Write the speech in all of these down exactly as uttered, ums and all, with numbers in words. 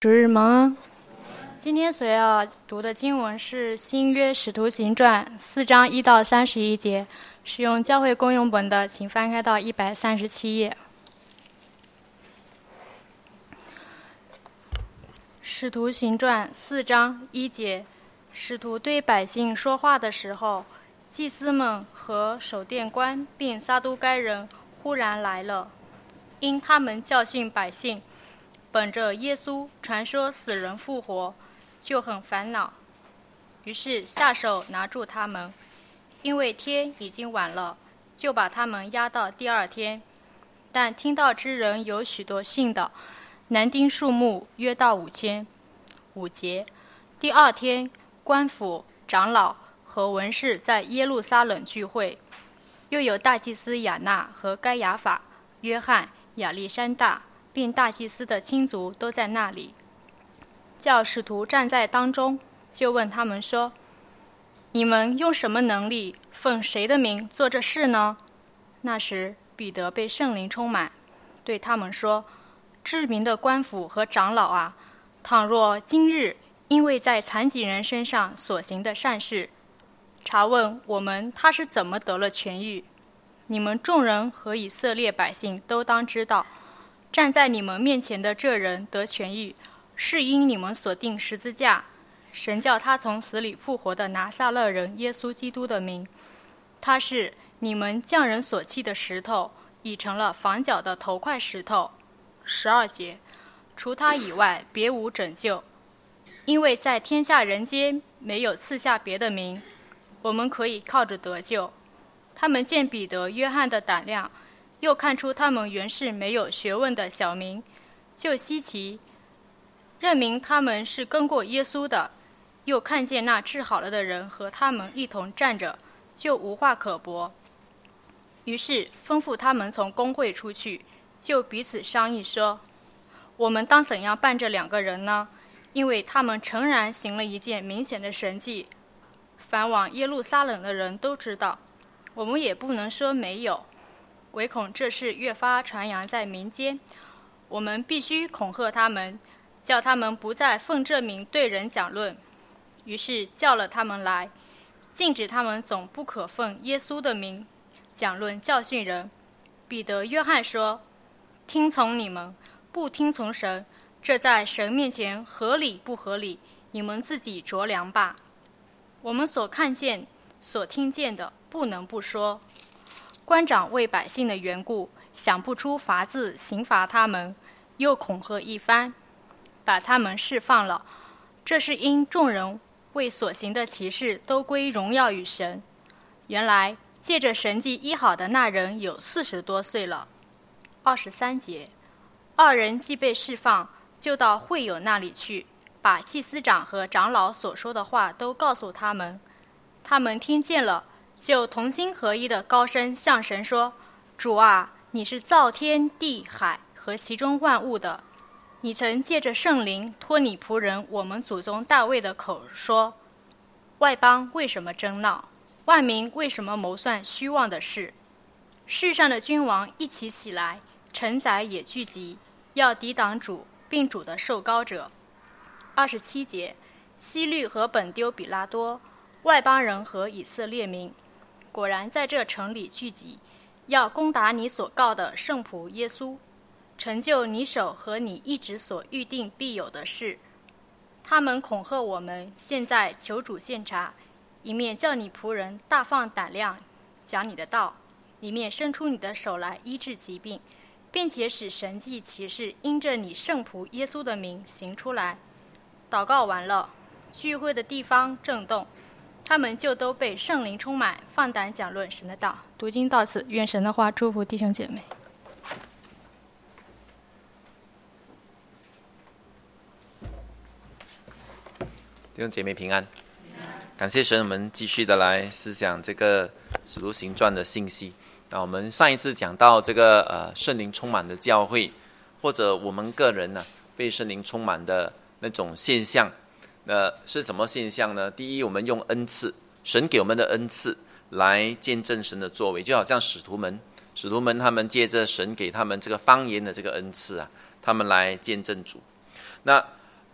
主日蒙恩。今天所要读的经文是新约使徒行传四章一到三十一节，使用教会公用本的请翻开到一百三十七页。使徒行传四章一节，使徒对百姓说话的时候，祭司们和守殿官并撒都该人忽然来了，因他们教训百姓本着耶稣传说死人复活，就很烦恼，于是下手拿住他们，因为天已经晚了，就把他们押到第二天。但听到之人有许多信的，男丁数目约到五千。五节，第二天，官府、长老和文士在耶路撒冷聚会，又有大祭司亚那和该亚法、约翰、亚历山大，并大祭司的亲族都在那里。叫使徒站在当中，就问他们说：“你们用什么能力，奉谁的名做这事呢？”那时，彼得被圣灵充满，对他们说：“至明的官府和长老啊，倘若今日因为在残疾人身上所行的善事，查问我们他是怎么得了痊愈，你们众人和以色列百姓都当知道，站在你们面前的这人得痊愈，是因你们所定十字架，神叫他从死里复活的拿撒勒人耶稣基督的名。他是你们匠人所弃的石头，已成了房角的头块石头。十二节，除他以外别无拯救，因为在天下人间没有赐下别的名，我们可以靠着得救。他们见彼得、约翰的胆量，又看出他们原是没有学问的小民，就稀奇，认明他们是跟过耶稣的，又看见那治好了的人和他们一同站着，就无话可驳。于是吩咐他们从公会出去，就彼此商议说：“我们当怎样办这两个人呢？因为他们诚然行了一件明显的神迹，凡往耶路撒冷的人都知道，我们也不能说没有，唯恐这事越发传扬在民间，我们必须恐吓他们，叫他们不再奉这名对人讲论。于是叫了他们来，禁止他们总不可奉耶稣的名讲论教训人。彼得、约翰说：听从你们，不听从神，这在神面前合理不合理，你们自己酌量吧。我们所看见、所听见的，不能不说。官长为百姓的缘故，想不出法子刑罚他们，又恐吓一番，把他们释放了。这是因众人为所行的奇事都归荣耀与神。原来借着神迹医好的那人有四十多岁了。二十三节，二人既被释放，就到会友那里去，把祭司长和长老所说的话都告诉他们。他们听见了，就同心合一的高声向神说：主啊，你是造天地海和其中万物的，你曾借着圣灵托你仆人我们祖宗大卫的口说：外邦为什么争闹，万民为什么谋算虚妄的事？世上的君王一起起来，臣宰也聚集，要抵挡主，并主的受膏者。二十七节，希律和本丢比拉多，外邦人和以色列民，果然在这城里聚集，要攻打你所告的圣仆耶稣，成就你手和你一直所预定必有的事。他们恐吓我们，现在求主鉴察，一面叫你仆人大放胆量讲你的道，一面伸出你的手来医治疾病，并且使神迹奇事因着你圣仆耶稣的名行出来。祷告完了，聚会的地方震动，他们就都被圣灵充满，放胆讲论神的道。读经到此，愿神的话祝福弟兄姐妹。 弟兄姐妹平安，感谢神，我们继续的来思想这个使徒行传的信息。那我们上一次讲到这个呃圣灵充满的教会，或者我们个人呢、啊、被圣灵充满的那种现象，那是什么现象呢？第一，我们用恩赐，神给我们的恩赐来见证神的作为，就好像使徒们，使徒们他们借着神给他们这个方言的这个恩赐啊，他们来见证主。那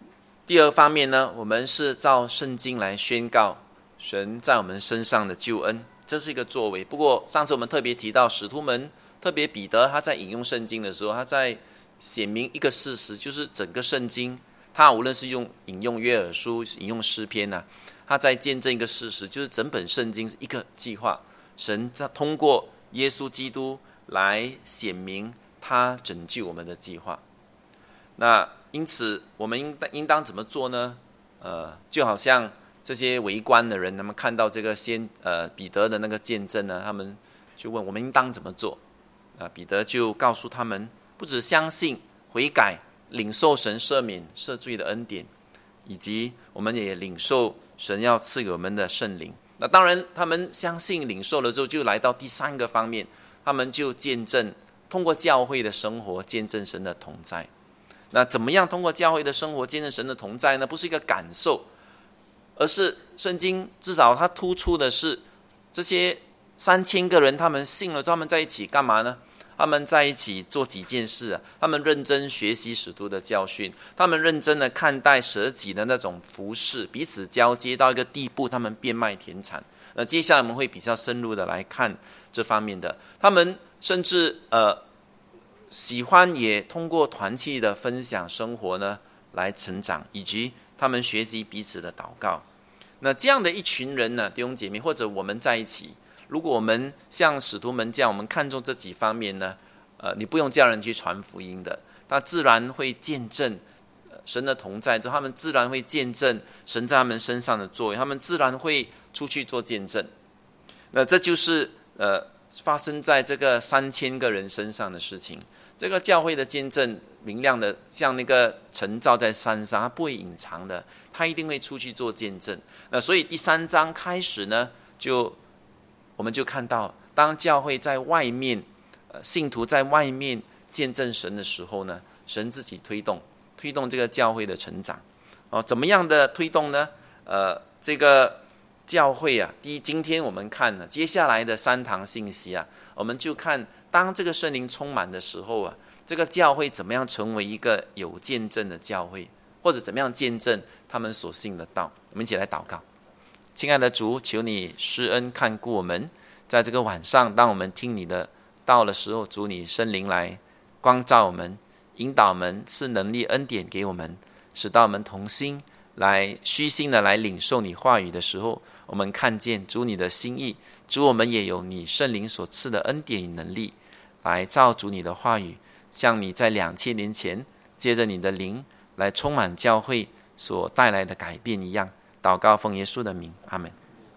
第二方面呢，我们是照圣经来宣告神在我们身上的救恩，这是一个作为。不过上次我们特别提到使徒们，特别彼得他在引用圣经的时候，他在显明一个事实，就是整个圣经，他无论是用引用约珥书、引用诗篇啊，他在见证一个事实，就是整本圣经是一个计划，神在通过耶稣基督来显明他拯救我们的计划。那因此我们应当应当怎么做呢？呃，就好像这些围观的人，他们看到这个先呃彼得的那个见证呢，他们就问我们应当怎么做。啊，彼得就告诉他们，不只相信、悔改、领受神赦免赦罪的恩典，以及我们也领受神要赐给我们的圣灵。那当然，他们相信、领受了之后，就来到第三个方面，他们就见证，通过教会的生活见证神的同在。那怎么样通过教会的生活见证神的同在呢？不是一个感受，而是圣经至少它突出的是这些三千个人，他们信了，他们在一起干嘛呢？他们在一起做几件事啊？他们认真学习使徒的教训，他们认真的看待舍己的那种服事，彼此交接到一个地步，他们变卖田产。那接下来我们会比较深入的来看这方面的。他们甚至呃喜欢也通过团契的分享生活呢来成长，以及他们学习彼此的祷告。那这样的一群人呢，弟兄姐妹，或者我们在一起，如果我们像使徒们这样，我们看重这几方面呢，呃，你不用叫人去传福音的，他自然会见证神的同在，他们自然会见证神在他们身上的作为，他们自然会出去做见证。那这就是呃发生在这个三千个人身上的事情。这个教会的见证明亮的像那个晨照在山上，它不会隐藏的，它一定会出去做见证。那所以第三章开始呢，就我们就看到，当教会在外面，呃，信徒在外面见证神的时候呢，神自己推动推动这个教会的成长。哦，怎么样的推动呢？呃，这个教会啊，第一，今天我们看了接下来的三堂信息啊，我们就看当这个圣灵充满的时候啊，这个教会怎么样成为一个有见证的教会，或者怎么样见证他们所信的道。我们一起来祷告。亲爱的主，求你施恩看顾我们，在这个晚上，当我们听你的道的时候，主你圣灵来光照我们，引导我们，赐能力恩典给我们，使到我们同心来虚心的来领受你话语的时候，我们看见主你的心意，主我们也有你圣灵所赐的恩典与能力，来照主你的话语，像你在两千年前借着你的灵来充满教会所带来的改变一样。祷告奉耶稣的名，阿们。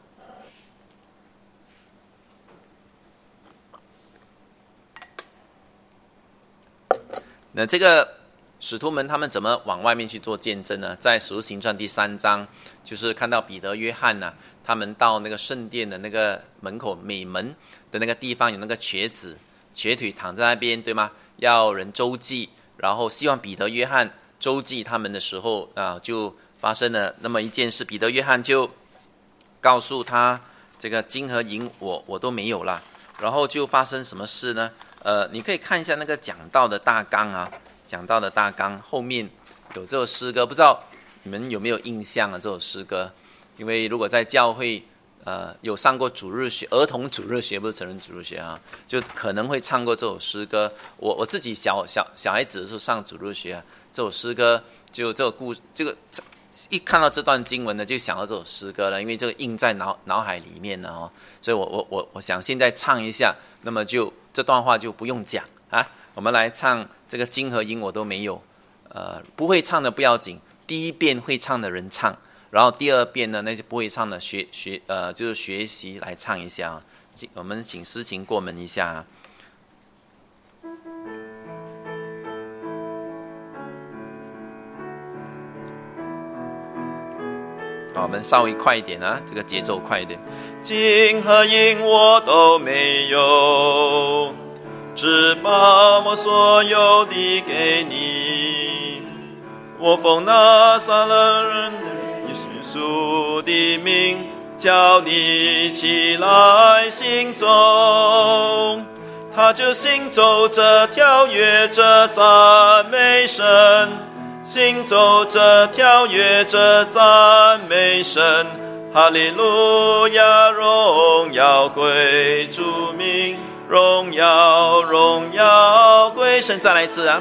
那这个使徒们他们怎么往外面去做见证呢？在使徒行传第三章，就是看到彼得、约翰啊，他们到那个圣殿的那个门口美门的那个地方，有那个瘸子瘸腿躺在那边，对吗？要人周济，然后希望彼得、约翰周济他们的时候啊，就发生了那么一件事。彼得、约翰就告诉他，这个金和银我我都没有了。然后就发生什么事呢？呃，你可以看一下那个讲道的大纲啊，讲道的大纲后面有这首诗歌，不知道你们有没有印象啊？这首诗歌，因为如果在教会呃有上过主日学，儿童主日学不是成人主日学啊，就可能会唱过这首诗歌。我我自己小小小孩子的时候上主日学啊，这首诗歌就这个故这个一看到这段经文呢，就想到这首诗歌了，因为这个印在脑脑海里面了哦。所以我我我我想现在唱一下，那么就这段话就不用讲啊。我们来唱这个金和银我都没有，呃，不会唱的不要紧，第一遍会唱的人唱，然后第二遍呢，那些不会唱的学学呃就是学习来唱一下啊。我们请诗琴过门一下啊。好，我们稍微快一点啊，这个节奏快一点。金和银我都没有，只把我所有的给你。我奉拿撒勒人耶稣的名，叫你起来行走。他就行走着，跳跃着，赞美神。 行走着跳跃着赞美神，哈利路亚，荣耀归主名，荣耀荣耀归神。再来一次啊！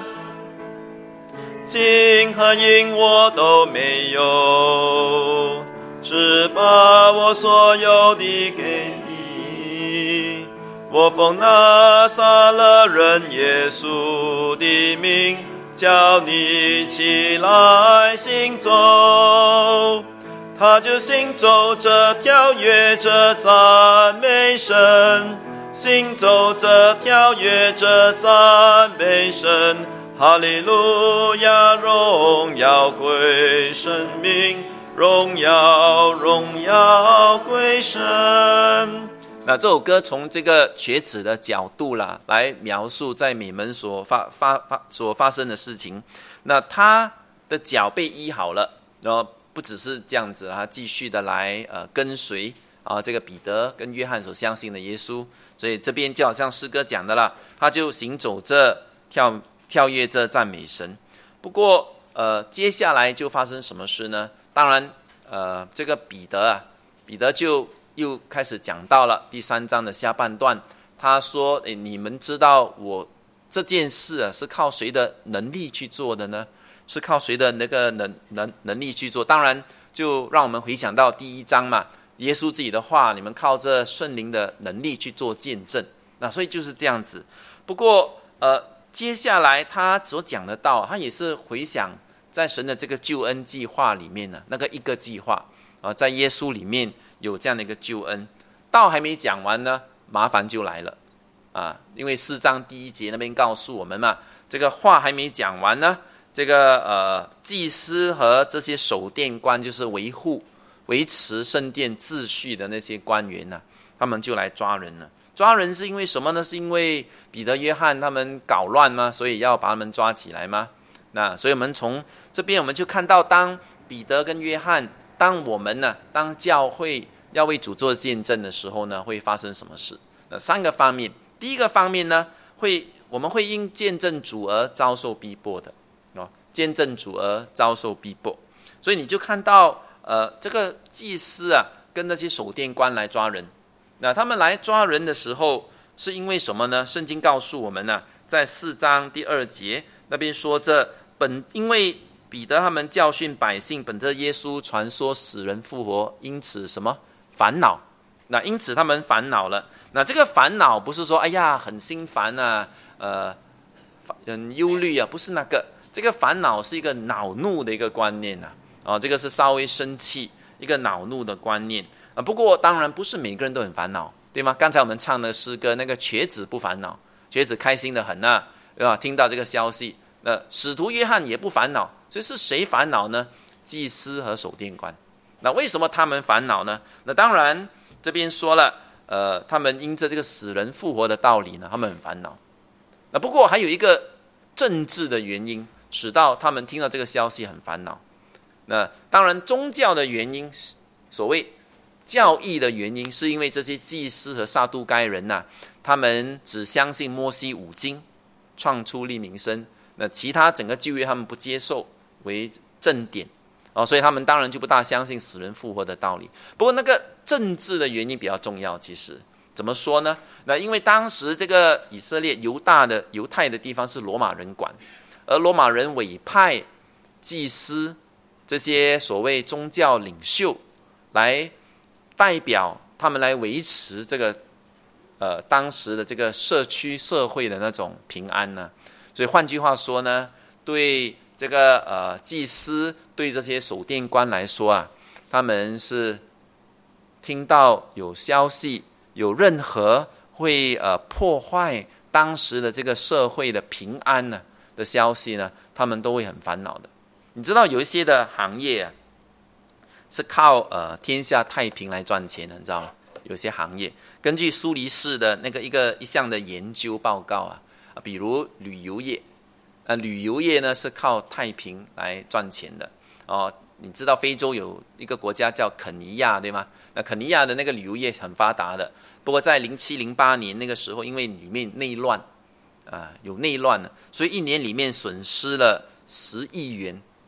金和银我都没有，只把我所有的给你。我奉拿撒勒人耶稣的名，叫你起来行走。他就行走着跳跃着赞美神，行走着跳跃着赞美神，哈利路亚，荣耀归神名，荣耀荣耀归神。 那这首歌从这个瘸子的角度啦，来描述在美门所发发发所发生的事情。那他的脚被医好了，然后不只是这样子，他继续的来呃跟随啊这个彼得跟约翰所相信的耶稣。所以这边就好像诗歌讲的啦，他就行走着跳跳跃着赞美神。不过呃接下来就发生什么事呢？当然呃这个彼得啊，彼得就又开始讲到了第三章的下半段，他说：“诶，你们知道我这件事啊，是靠谁的能力去做的呢？是靠谁的那个能能能力去做？当然，就让我们回想到第一章嘛，耶稣自己的话，你们靠着圣灵的能力去做见证。那所以就是这样子。不过，呃，接下来他所讲的道，他也是回想在神的这个救恩计划里面呢，那个一个计划啊，在耶稣里面。”有这样的一个救恩，道还没讲完呢，麻烦就来了啊！因为四章第一节那边告诉我们嘛，这个话还没讲完呢，这个呃祭司和这些守殿官，就是维护维持圣殿秩序的那些官员呢、啊，他们就来抓人了。抓人是因为什么呢？是因为彼得、约翰他们搞乱吗？所以要把他们抓起来吗？那所以我们从这边我们就看到，当彼得跟约翰，当我们呢，当教会要为主做见证的时候呢，会发生什么事？那三个方面。第一个方面呢，会我们会因见证主而遭受逼迫的哦，见证主而遭受逼迫。所以你就看到，呃，这个祭司啊，跟那些守殿官来抓人。那他们来抓人的时候，是因为什么呢？圣经告诉我们呢、啊，在四章第二节那边说着，本因为彼得他们教训百姓，本着耶稣传说死人复活，因此什么？烦恼，那因此他们烦恼了。那这个烦恼不是说哎呀很心烦啊，呃，很忧虑啊，不是那个。这个烦恼是一个恼怒的一个观念啊，哦，这个是稍微生气，一个恼怒的观念啊。不过当然不是每个人都很烦恼，对吗？刚才我们唱的诗歌，那个瘸子不烦恼，瘸子开心的很啊，对吧？听到这个消息，那使徒约翰也不烦恼，所以是谁烦恼呢？祭司和守殿官。那为什么他们烦恼呢？那当然这边说了，呃，他们因着这个死人复活的道理呢，他们很烦恼。那不过还有一个政治的原因，使到他们听到这个消息很烦恼。那当然宗教的原因，所谓教义的原因，是因为这些祭司和撒都该人呐、啊，他们只相信摩西五经，创出利民申，那其他整个旧约他们不接受为正典。哦，所以他们当然就不大相信死人复活的道理。不过那个政治的原因比较重要，其实怎么说呢？那因为当时这个以色列犹大的犹太的地方是罗马人管，而罗马人委派祭司这些所谓宗教领袖来代表他们来维持这个呃当时的这个社区社会的那种平安呢。所以换句话说呢，对这个呃祭司对这些守殿官来说啊，他们是听到有消息，有任何会呃破坏当时的这个社会的平安呢的消息呢，他们都会很烦恼的。你知道有一些的行业啊，是靠呃天下太平来赚钱的，你知道吗？有些行业根据苏黎世的那个一个一项的研究报告啊，比如旅游业。呃，旅游业呢是靠太平来赚钱的哦。你知道非洲有一个国家叫肯尼亚，对吗？那肯尼亚的那个旅游业很发达的。不过在零七零八年那个时候，因为里面内乱啊、呃，有内乱了，所以一年里面损失了十亿元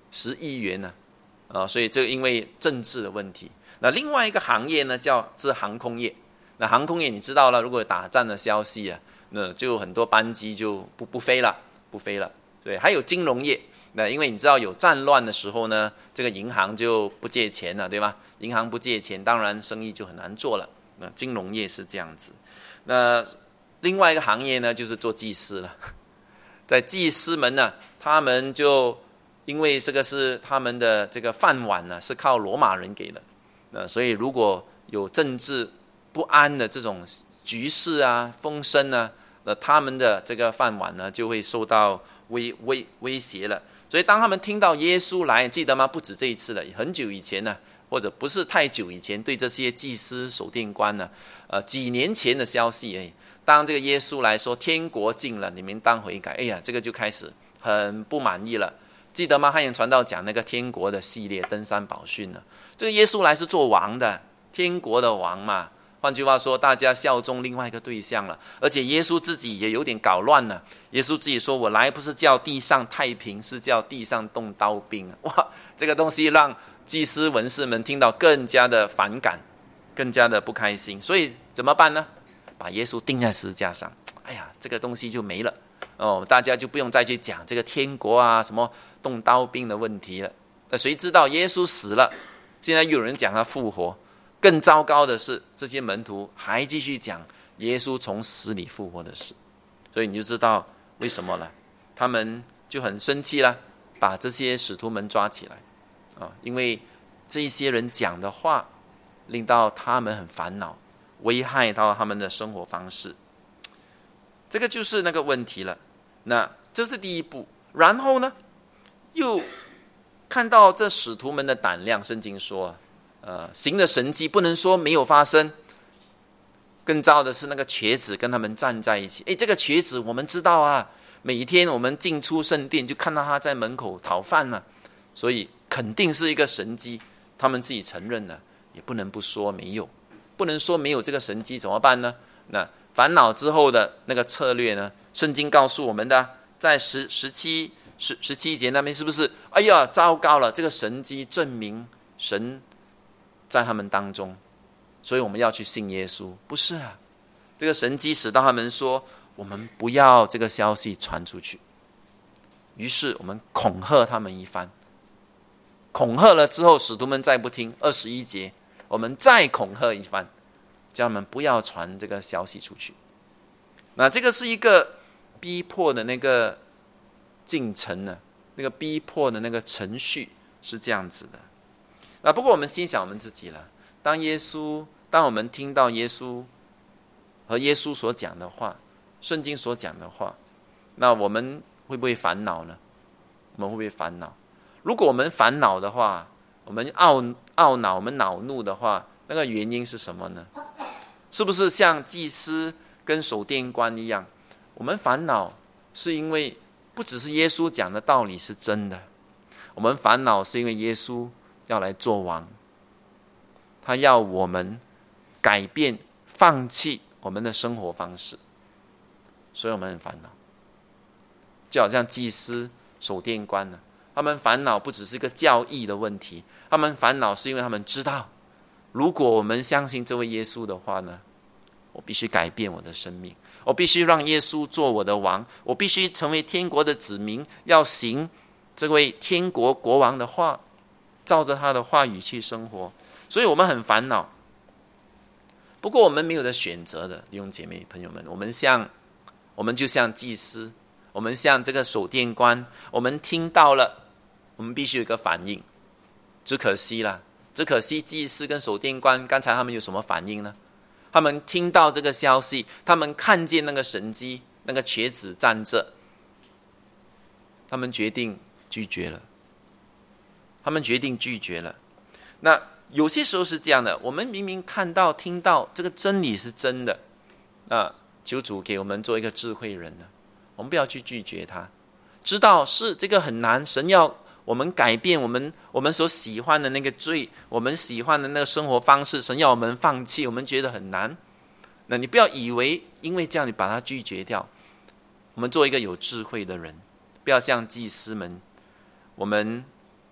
十亿元呢、啊，啊，所以这个因为政治的问题。那另外一个行业呢，叫是航空业。那航空业你知道了，如果有打仗的消息啊，那就很多班机就不不飞了，不飞了。对，还有金融业。那因为你知道有战乱的时候呢，这个银行就不借钱了，对吧？银行不借钱，当然生意就很难做了。那金融业是这样子。那另外一个行业呢，就是做祭司了。在祭司们呢，他们就因为这个是他们的这个饭碗呢，是靠罗马人给的。那所以如果有政治不安的这种局势啊、风声啊，那他们的这个饭碗呢，就会受到威威威胁了。所以当他们听到耶稣来，记得吗？不止这一次了，很久以前呢，或者不是太久以前，对这些祭司守殿官呢，呃，几年前的消息而已。当这个耶稣来说天国近了，你们当悔改，哎呀，这个就开始很不满意了。记得吗？汉阳传道讲那个天国的系列登山宝训呢，这个耶稣来是做王的，天国的王嘛。换句话说，大家效忠另外一个对象了，而且耶稣自己也有点搞乱了。耶稣自己说：“我来不是叫地上太平，是叫地上动刀兵。”哇，这个东西让祭司文士们听到更加的反感，更加的不开心。所以怎么办呢？把耶稣钉在十字架上。哎呀，这个东西就没了哦，大家就不用再去讲这个天国啊、什么动刀兵的问题了。那谁知道耶稣死了，现在又有人讲他复活。更糟糕的是，这些门徒还继续讲耶稣从死里复活的事，所以你就知道为什么了。他们就很生气了，把这些使徒们抓起来啊，因为这些人讲的话令到他们很烦恼，危害到他们的生活方式。这个就是那个问题了。那这是第一步，然后呢，又看到这使徒们的胆量。圣经说呃，行的神迹不能说没有发生，更糟的是那个瘸子跟他们站在一起。诶，这个瘸子我们知道啊，每一天我们进出圣殿就看到他在门口讨饭了，所以肯定是一个神迹，他们自己承认了，也不能不说没有，不能说没有这个神迹，怎么办呢？那烦恼之后的那个策略呢？圣经告诉我们的，在十十七十十七节那边是不是？哎呀，糟糕了，这个神迹证明神在他们当中，所以我们要去信耶稣。不是啊，这个神迹使到他们说，我们不要这个消息传出去。于是我们恐吓他们一番，恐吓了之后，使徒们再不听。二十一节，我们再恐吓一番，叫他们不要传这个消息出去。那这个是一个逼迫的那个进程呢，那个逼迫的那个程序是这样子的。啊，不过我们心想我们自己了。当耶稣，当我们听到耶稣和耶稣所讲的话，圣经所讲的话，那我们会不会烦恼呢？我们会不会烦恼？如果我们烦恼的话，我们懊懊恼，我们恼怒的话，那个原因是什么呢？是不是像祭司跟守殿官一样，我们烦恼是因为不只是耶稣讲的道理是真的，我们烦恼是因为耶稣要来做王，他要我们改变、放弃我们的生活方式，所以我们很烦恼。就好像祭司、守殿官呢，他们烦恼不只是个教义的问题，他们烦恼是因为他们知道，如果我们相信这位耶稣的话呢，我必须改变我的生命，我必须让耶稣做我的王，我必须成为天国的子民，要行这位天国国王的话，照着他的话语去生活。所以我们很烦恼。不过我们没有的选择的，弟兄姐妹朋友们，我们像我们就像祭司，我们像这个守殿官，我们听到了，我们必须有一个反应。只可惜了，只可惜祭司跟守殿官刚才他们有什么反应呢？他们听到这个消息，他们看见那个神迹，那个瘸子站着，他们决定拒绝了。他们决定拒绝了。那有些时候是这样的，我们明明看到、听到这个真理是真的，那求主给我们做一个智慧人呢，我们不要去拒绝他，知道是这个很难，神要我们改变我们我们所喜欢的那个罪，我们喜欢的那个生活方式，神要我们放弃，我们觉得很难。那你不要以为因为这样你把它拒绝掉。我们做一个有智慧的人，不要像祭司们，我们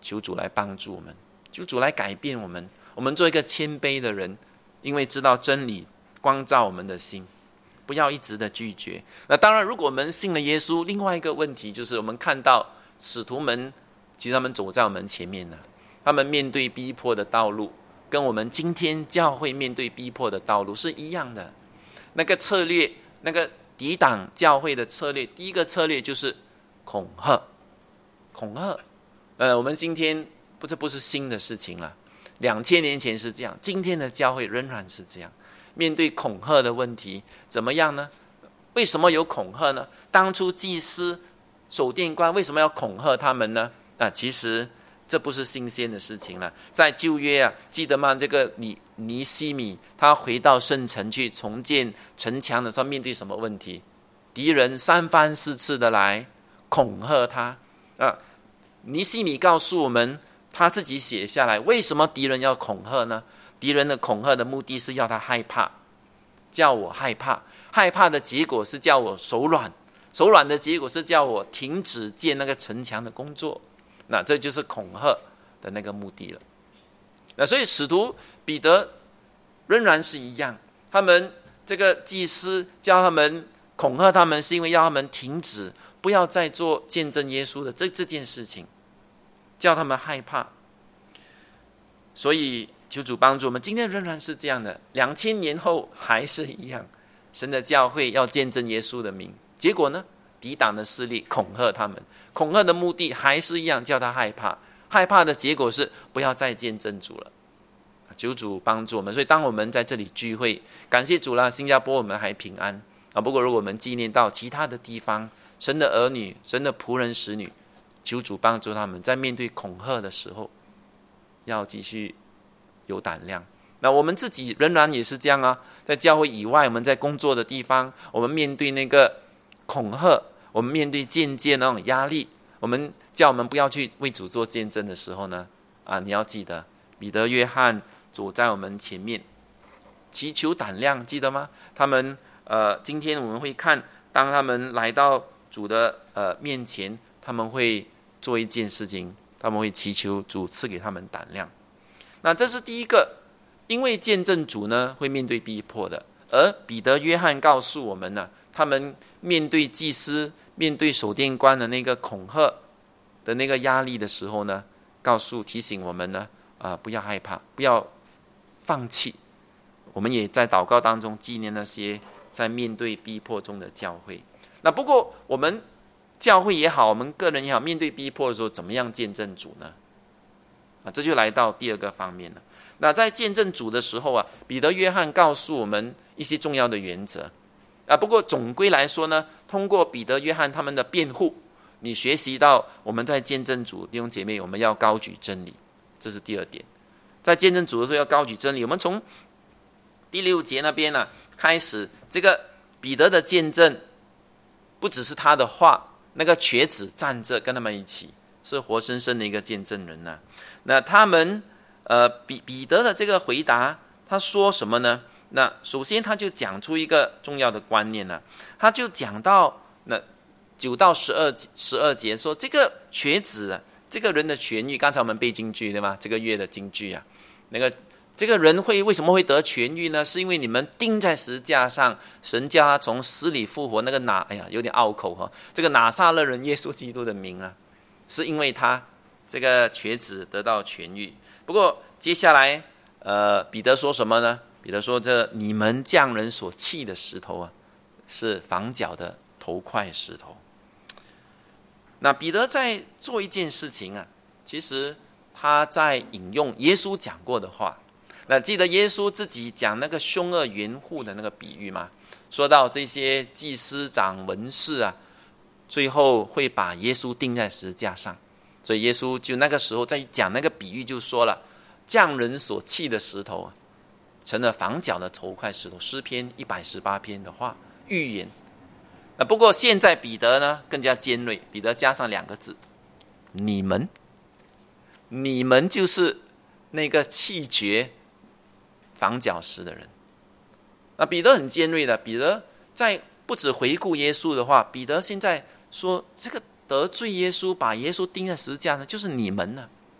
求主来帮助我们，求主来改变我们，我们做一个谦卑的人，因为知道真理光照我们的心，不要一直的拒绝。那当然，如果我们信了耶稣，另外一个问题就是我们看到使徒们，其实他们走在我们前面呢，他们面对逼迫的道路，跟我们今天教会面对逼迫的道路是一样的。那个策略，那个抵挡教会的策略，第一个策略就是恐吓，恐吓。呃，我们今天不，这不是新的事情了，两千年前是这样，今天的教会仍然是这样。面对恐吓的问题，怎么样呢？为什么有恐吓呢？当初祭司、守殿官为什么要恐吓他们呢？啊，其实这不是新鲜的事情了。在旧约啊，记得吗？这个尼尼西米他回到圣城去重建城墙的时候，面对什么问题？敌人三番四次的来恐吓他啊。尼西米告诉我们，他自己写下来，为什么敌人要恐吓呢？敌人的恐吓的目的是要他害怕，叫我害怕，害怕的结果是叫我手软，手软的结果是叫我停止建那个城墙的工作。那这就是恐吓的那个目的了。那所以使徒彼得仍然是一样，他们这个祭司叫他们恐吓他们，是因为要他们停止，不要再做见证耶稣的这这件事情，叫他们害怕。所以求主帮助我们，今天仍然是这样的，两千年后还是一样，神的教会要见证耶稣的名，结果呢，抵挡的势力恐吓他们，恐吓的目的还是一样，叫他害怕，害怕的结果是不要再见证主了。求主帮助我们。所以当我们在这里聚会，感谢主啦，新加坡我们还平安啊。不过如果我们纪念到其他的地方，神的儿女，神的仆人使女，求主帮助他们在面对恐吓的时候要继续有胆量。那我们自己仍然也是这样啊，在教会以外，我们在工作的地方，我们面对那个恐吓，我们面对间接那种压力，我们叫我们不要去为主做见证的时候呢，啊，你要记得彼得、约翰走在我们前面，祈求胆量，记得吗？他们呃，今天我们会看，当他们来到主的呃面前，他们会做一件事情，他们会祈求主赐给他们胆量。那这是第一个，因为见证主呢会面对逼迫的，而彼得、约翰告诉我们呢，他们面对祭司、面对守殿官的那个恐吓的那个压力的时候呢，告诉提醒我们呢，啊、呃，不要害怕，不要放弃。我们也在祷告当中纪念那些在面对逼迫中的教会。那不过我们教会也好，我们个人也好，面对逼迫的时候，怎么样见证主呢？啊，这就来到第二个方面了。那在见证主的时候啊，彼得、约翰告诉我们一些重要的原则啊。不过总归来说呢，通过彼得、约翰他们的辩护，你学习到我们在见证主，弟兄姐妹，我们要高举真理，这是第二点。在见证主的时候要高举真理。我们从第六节那边呢、啊、开始，这个彼得的见证不只是他的话，那个瘸子站着跟他们一起，是活生生的一个见证人呢、啊。那他们呃彼彼得的这个回答，他说什么呢？那首先他就讲出一个重要的观念呢、啊，他就讲到那九到十二十二节说，这个瘸子、啊、这个人的痊愈，刚才我们背京剧对吗？这个月的京剧啊，那个这个人会为什么会得痊愈呢？是因为你们钉在十字架上，神叫他从死里复活。那个拿，哎呀，有点拗口哈。这个拿撒勒人耶稣基督的名啊，是因为他这个瘸子得到痊愈。不过接下来，呃，彼得说什么呢？彼得说：“这你们匠人所弃的石头啊，是房角的头块石头。”那彼得在做一件事情啊，其实他在引用耶稣讲过的话。那记得耶稣自己讲那个凶恶园户的那个比喻吗？说到这些祭司长、文士啊，最后会把耶稣钉在十字架上。所以耶稣就那个时候在讲那个比喻，就说了，匠人所弃的石头啊，成了房角的头块石头。诗篇一百十八篇的话预言。那不过现在彼得呢更加尖锐，彼得加上两个字：你们，你们就是那个弃绝房角石的人。那彼得很尖锐的，彼得在不止回顾耶稣的话，彼得现在说，这个得罪耶稣，把耶稣钉在十字架上，就是你们呢、啊。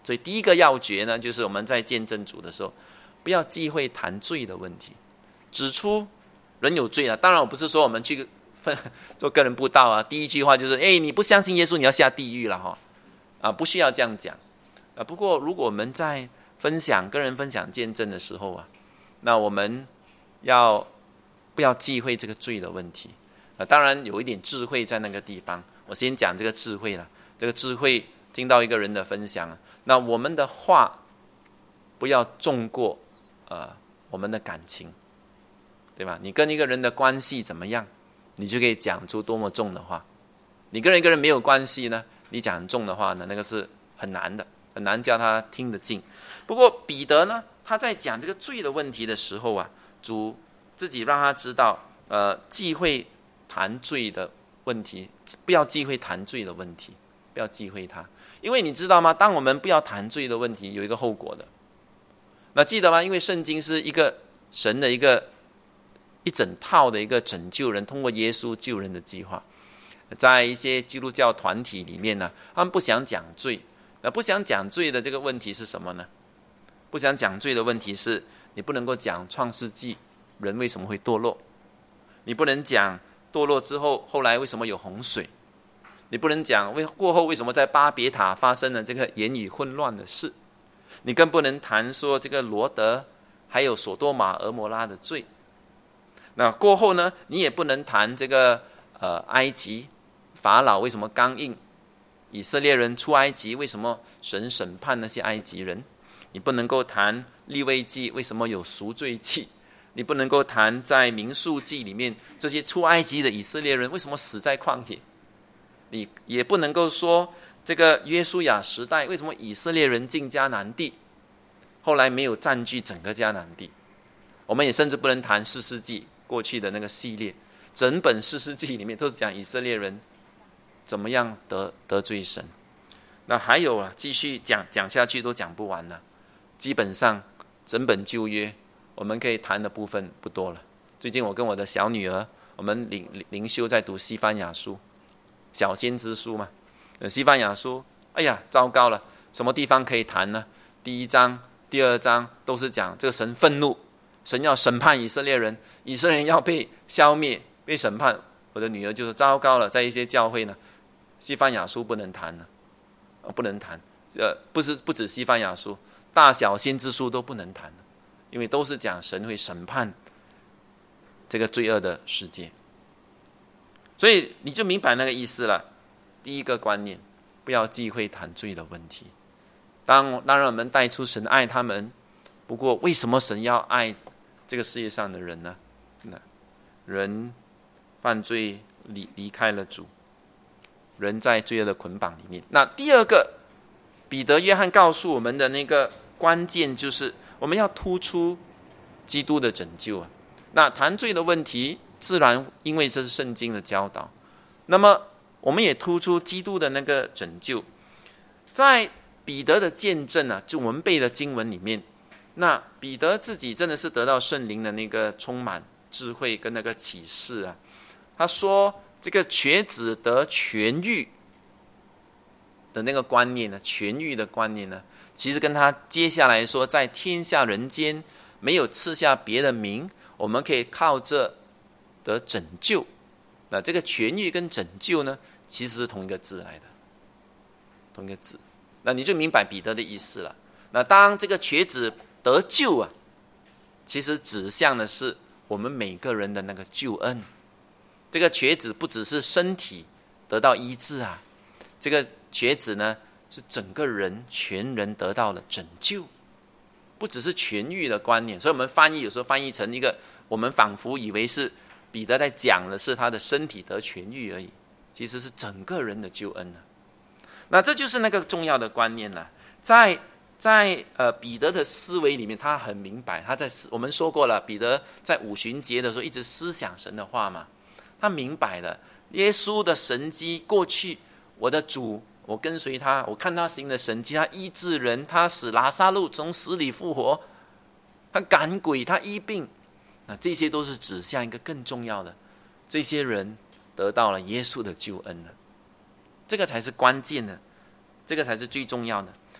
所以第一个要诀呢，就是我们在见证主的时候，不要忌讳谈罪的问题，指出人有罪了。当然我不是说我们去分做个人布道啊，第一句话就是哎，你不相信耶稣你要下地狱了哈，啊，不需要这样讲啊。不过如果我们在分享跟人分享见证的时候啊，那我们要不要忌讳这个罪的问题啊？当然有一点智慧在那个地方，我先讲这个智慧了。这个智慧听到一个人的分享，那我们的话不要重过呃我们的感情，对吧？你跟一个人的关系怎么样，你就可以讲出多么重的话。你跟一个人没有关系呢，你讲很重的话呢，那个是很难的，很难叫他听得进。不过彼得呢，他在讲这个罪的问题的时候啊，主自己让他知道，呃，忌讳谈罪的问题，不要忌讳谈罪的问题，不要忌讳它。因为你知道吗？当我们不要谈罪的问题，有一个后果的。那记得吗？因为圣经是一个神的一个一整套的一个拯救人，通过耶稣救人的计划。在一些基督教团体里面呢，他们不想讲罪。那不想讲罪的这个问题是什么呢？不想讲罪的问题是，你不能够讲创世纪人为什么会堕落，你不能讲堕落之后后来为什么有洪水，你不能讲为过后为什么在巴别塔发生了这个言语混乱的事，你更不能谈说这个罗德还有索多玛俄摩拉的罪。那过后呢，你也不能谈这个呃埃及法老为什么刚硬，以色列人出埃及为什么神审判那些埃及人，你不能够谈利未记为什么有赎罪记，你不能够谈在民数记里面这些出埃及的以色列人为什么死在旷野，你也不能够说这个约书亚时代为什么以色列人进迦南地后来没有占据整个迦南地。我们也甚至不能谈士师记过去的那个系列，整本士师记里面都是讲以色列人怎么样得得罪神。那还有啊，继续讲讲下去都讲不完了。基本上整本旧约我们可以谈的部分不多了。最近我跟我的小女儿，我们灵灵修在读西番雅书，小先知书嘛。西番雅书，哎呀，糟糕了，什么地方可以谈呢？第一章、第二章都是讲这个神愤怒，神要审判以色列人，以色列人要被消灭、被审判。我的女儿就说糟糕了，在一些教会呢，西番雅书不能谈了，哦、不能谈。呃，不是不止西番雅书，大小先知书都不能谈了，因为都是讲神会审判这个罪恶的世界。所以你就明白那个意思了。第一个观念，不要忌讳谈罪的问题。当当然我们带出神爱他们，不过为什么神要爱这个世界上的人呢？那人犯罪离离开了主，人在罪恶的捆绑里面。那第二个，彼得、约翰告诉我们的那个关键就是我们要突出基督的拯救啊。那谈罪的问题，自然因为这是圣经的教导，那么我们也突出基督的那个拯救。在彼得的见证啊，就我们背的经文里面，那彼得自己真的是得到圣灵的那个充满智慧跟那个启示啊。他说这个瘸子得痊愈的那个观念呢，痊愈的观念呢，其实跟他接下来说在天下人间没有赐下别的名，我们可以靠这得拯救。那这个痊愈跟拯救呢，其实是同一个字来的，同一个字。那你就明白彼得的意思了。那当这个瘸子得救啊，其实指向的是我们每个人的那个救恩。这个瘸子不只是身体得到医治啊，这个瘸子呢是整个人全人得到了拯救，不只是痊愈的观念。所以我们翻译有时候翻译成一个，我们仿佛以为是彼得在讲的是他的身体得痊愈而已，其实是整个人的救恩啊。那这就是那个重要的观念了。在在呃彼得的思维里面，他很明白，他在我们说过了，彼得在五旬节的时候一直思想神的话嘛，他明白了耶稣的神迹，过去我的主，我跟随他，我看他行的神迹，他医治人，他使拉撒路从死里复活，他赶鬼，他医病，那这些都是指向一个更重要的，这些人得到了耶稣的救恩了。这个才是关键的，这个才是最重要的。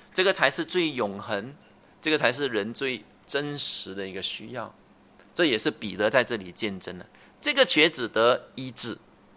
这个才是最永恒，这个才是人最真实的一个需要。这也是彼得在这里见证的。这个瘸子得医治，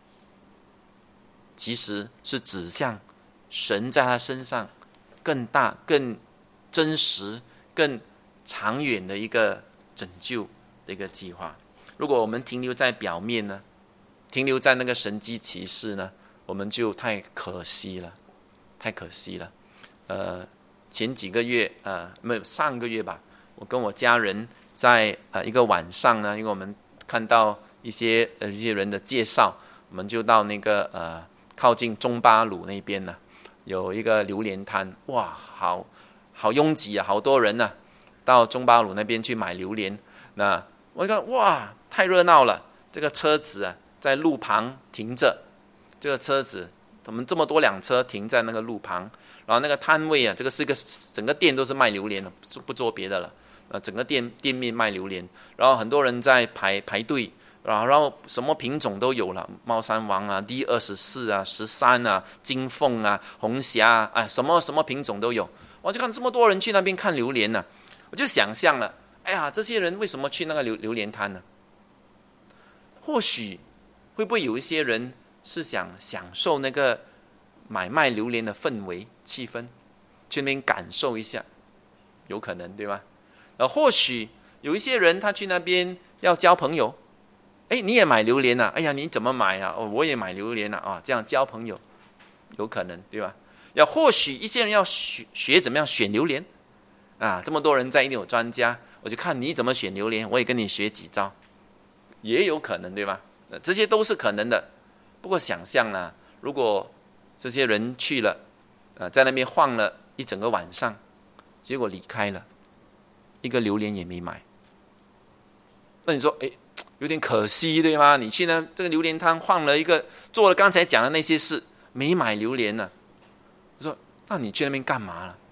其实是指向神在他身上更大、更真实、更长远的一个拯救的一个计划。如果我们停留在表面呢，停留在那个神迹奇事呢，我们就太可惜了，太可惜了。呃，前几个月，呃，没有上个月吧，我跟我家人在呃一个晚上呢，因为我们看到一些呃一些人的介绍，我们就到那个呃靠近中巴鲁那边呢，有一个榴莲摊，哇，好好拥挤啊，好多人呢、啊，到中巴鲁那边去买榴莲。那我一看，哇，太热闹了！这个车子啊，在路旁停着，这个车子我们这么多辆车停在那个路旁，然后那个摊位啊，这个是一个整个店都是卖榴莲的，不不做别的了。呃，整个店店面卖榴莲，然后很多人在排排队，然后然后什么品种都有了，猫山王啊 D 二十四啊十三啊金凤啊红霞啊，哎，什么什么品种都有。我就看这么多人去那边看榴莲呢、啊，我就想象了，哎呀，这些人为什么去那个榴榴莲摊呢？或许会不会有一些人是想享受那个买卖榴莲的氛围气氛，去那边感受一下，有可能对吧？呃，或许有一些人他去那边要交朋友，哎，你也买榴莲啊？哎呀，你怎么买啊？哦，我也买榴莲啊，啊，这样交朋友，有可能对吧？要或许一些人要学学怎么样选榴莲，啊，这么多人在，一定有专家，我就看你怎么选榴莲，我也跟你学几招，也有可能对吧？呃，这些都是可能的。不过想象啊，如果这些人去了，呃，在那边晃了一整个晚上，结果离开了，一个榴莲也没买，那你说，哎，有点可惜，对吗？你去呢，这个榴莲摊晃了一个，做了刚才讲的那些事，没买榴莲呢、啊。我说，那你去那边干嘛了？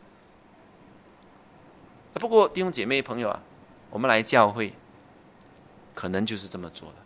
不过弟兄姐妹朋友啊，我们来教会，可能就是这么做的。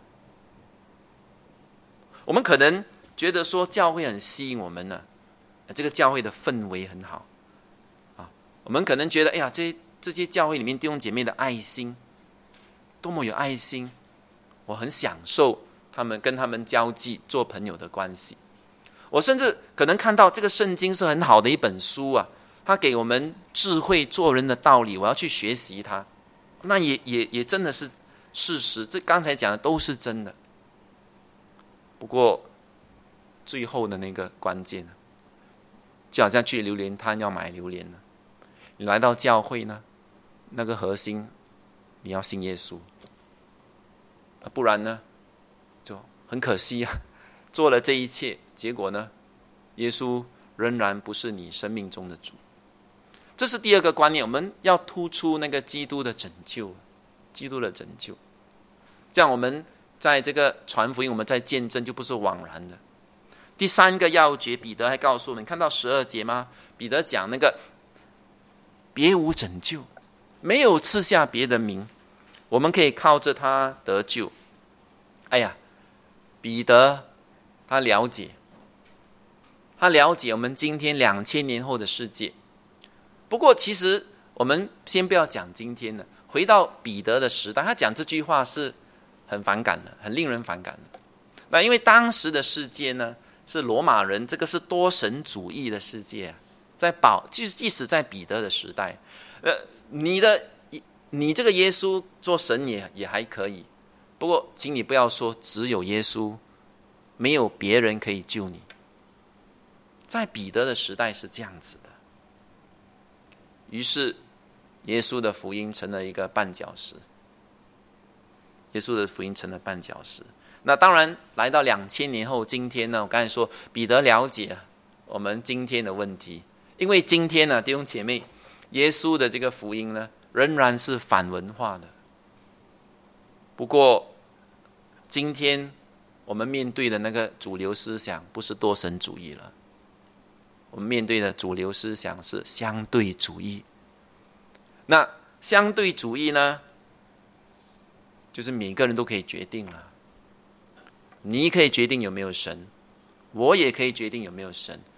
我们可能觉得说教会很吸引我们呢、啊，这个教会的氛围很好啊。我们可能觉得，哎呀，这这些教会里面弟兄姐妹的爱心，多么有爱心，我很享受他们跟他们交际、做朋友的关系。我甚至可能看到这个圣经是很好的一本书啊，它给我们智慧做人的道理，我要去学习它。那也也也真的是事实，这刚才讲的都是真的。不过最后的那个关键呢，就好像去榴莲摊要买榴莲呢，你来到教会呢，那个核心你要信耶稣，不然呢就很可惜啊，做了这一切，结果呢，耶稣仍然不是你生命中的主。这是第二个观念，我们要突出那个基督的拯救，基督的拯救，这样我们在这个传福音，我们在见证就不是枉然的。第三个要诀，彼得还告诉我们，看到十二节吗？彼得讲那个别无拯救，没有赐下别的名，我们可以靠着他得救。哎呀，彼得他了解，他了解我们今天两千年后的世界。不过其实我们先不要讲今天了，回到彼得的时代，他讲这句话是很反感的，很令人反感的。那因为当时的世界呢，是罗马人，这个是多神主义的世界、啊、在保即即使在彼得的时代，呃，你的你这个耶稣做神也也还可以，不过请你不要说只有耶稣，没有别人可以救你。在彼得的时代是这样子的，于是耶稣的福音成了一个绊脚石。耶稣的福音成了绊脚石。那当然，来到两千年后，今天呢，我刚才说彼得了解我们今天的问题，因为今天呢，弟兄姐妹，耶稣的这个福音呢，仍然是反文化的。不过，今天我们面对的那个主流思想不是多神主义了，我们面对的主流思想是相对主义。那相对主义呢，就是每个人都可以决定了。你可以决定有没有神，我也可以决定有没有神。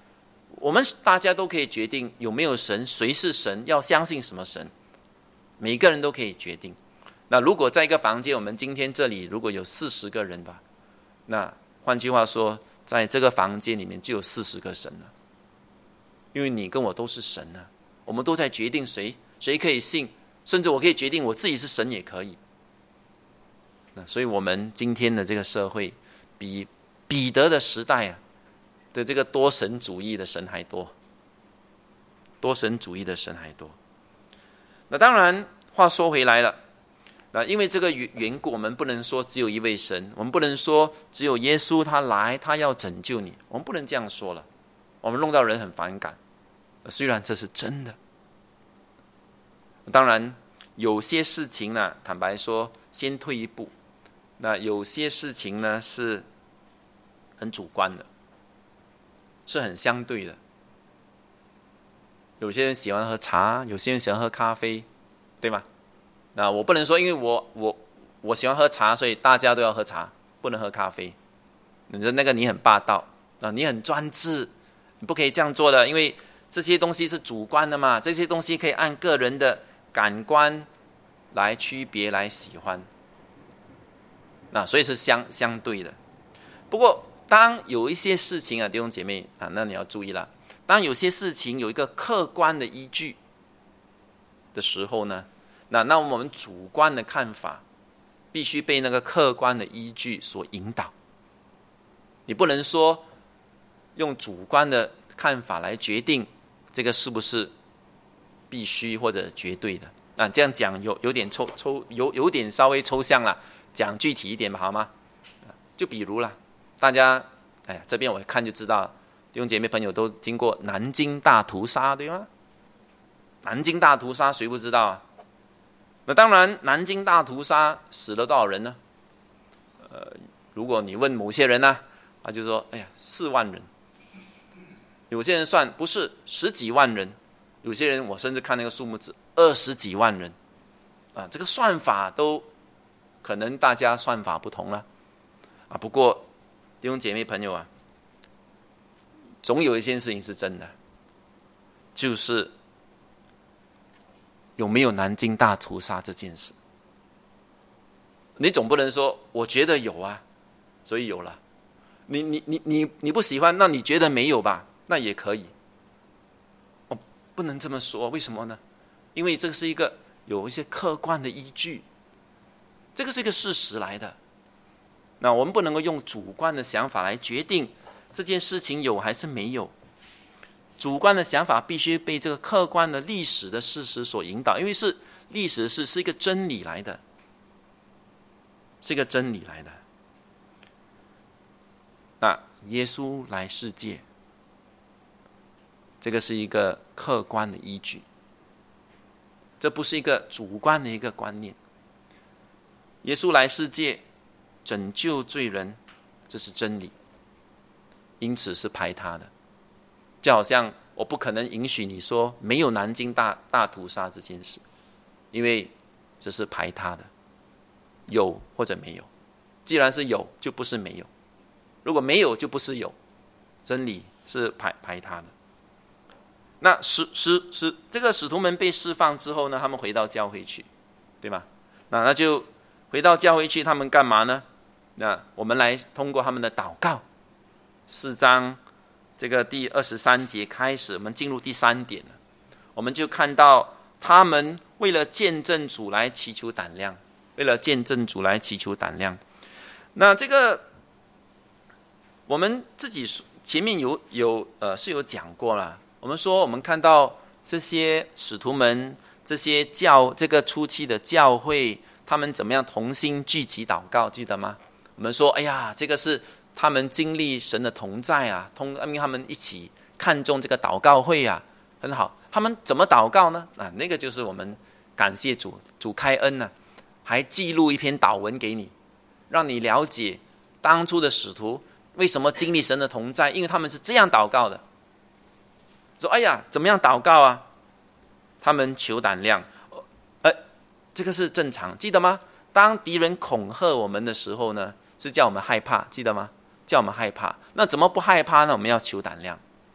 我们大家都可以决定有没有神，谁是神，要相信什么神，每一个人都可以决定。那如果在一个房间，我们今天这里如果有四十个人吧，那换句话说，在这个房间里面就有四十个神了，因为你跟我都是神啊，我们都在决定谁谁可以信，甚至我可以决定我自己是神也可以。那所以我们今天的这个社会，比彼得的时代啊的这个多神主义的神还多，多神主义的神还多。那当然，话说回来了，那因为这个缘故，我们不能说只有一位神，我们不能说只有耶稣他来，他要拯救你，我们不能这样说了，我们弄到人很反感。虽然这是真的，当然有些事情呢，坦白说，先退一步。那有些事情呢是很主观的，是很相对的。有些人喜欢喝茶，有些人喜欢喝咖啡，对吗？那我不能说，因为我我我喜欢喝茶，所以大家都要喝茶，不能喝咖啡。你说那个你很霸道啊，你很专制，你不可以这样做的，因为这些东西是主观的嘛，这些东西可以按个人的感官来区别来喜欢。那所以是相相对的。不过当有一些事情啊，弟兄姐妹啊，那你要注意了。当有些事情有一个客观的依据的时候呢，那那我们主观的看法必须被那个客观的依据所引导。你不能说用主观的看法来决定这个是不是必须或者绝对的。那这样讲有有点抽抽有有点稍微抽象了。讲具体一点吧，好吗？就比如啦，大家，哎呀，这边我一看就知道，弟兄姐妹朋友都听过南京大屠杀，对吗？南京大屠杀谁不知道啊？那当然，南京大屠杀死了多少人呢？呃，如果你问某些人呢、啊，他就说，哎呀，四万人。有些人算不是十几万人，有些人我甚至看那个数目字二十几万人，啊，这个算法都。可能大家算法不同了啊，不过弟兄姐妹朋友啊，总有一件事情是真的，就是有没有南京大屠杀这件事。你总不能说我觉得有啊，所以有了。你你你你你不喜欢，那你觉得没有吧？那也可以。我不能这么说，为什么呢？因为这是一个有一些客观的依据。这个是一个事实来的，那我们不能够用主观的想法来决定这件事情有还是没有。主观的想法必须被这个客观的历史的事实所引导，因为是历史是是一个真理来的，是一个真理来的。那耶稣来世界，这个是一个客观的依据，这不是一个主观的一个观念。耶稣来世界拯救罪人，这是真理，因此是排他的。就好像我不可能允许你说没有南京 大, 大屠杀这件事，因为这是排他的，有或者没有。既然是有，就不是没有；如果没有，就不是有。真理是排排他的。那使使使这个使徒们被释放之后呢，他们回到教会去，对吗？那那就。回到教会去，他们干嘛呢？那我们来通过他们的祷告，四章这个第二十三节开始，我们进入第三点了。我们就看到他们为了见证主来祈求胆量，为了见证主来祈求胆量。那这个我们自己前面有有呃是有讲过了。我们说我们看到这些使徒们，这些教这个初期的教会。他们怎么样同心聚集祷告，记得吗？我们说，哎呀，这个是他们经历神的同在啊，通因为他们一起看重这个祷告会啊，很好。他们怎么祷告呢？啊，那个就是我们感谢主，主开恩啊，还记录一篇祷文给你，让你了解当初的使徒为什么经历神的同在，因为他们是这样祷告的。说，哎呀，怎么样祷告啊？他们求胆量。这个是正常，记得吗？当敌人恐吓我们的时候呢，是叫我们害怕，记得吗？叫我们害怕。那怎么不害怕呢？我们要求胆量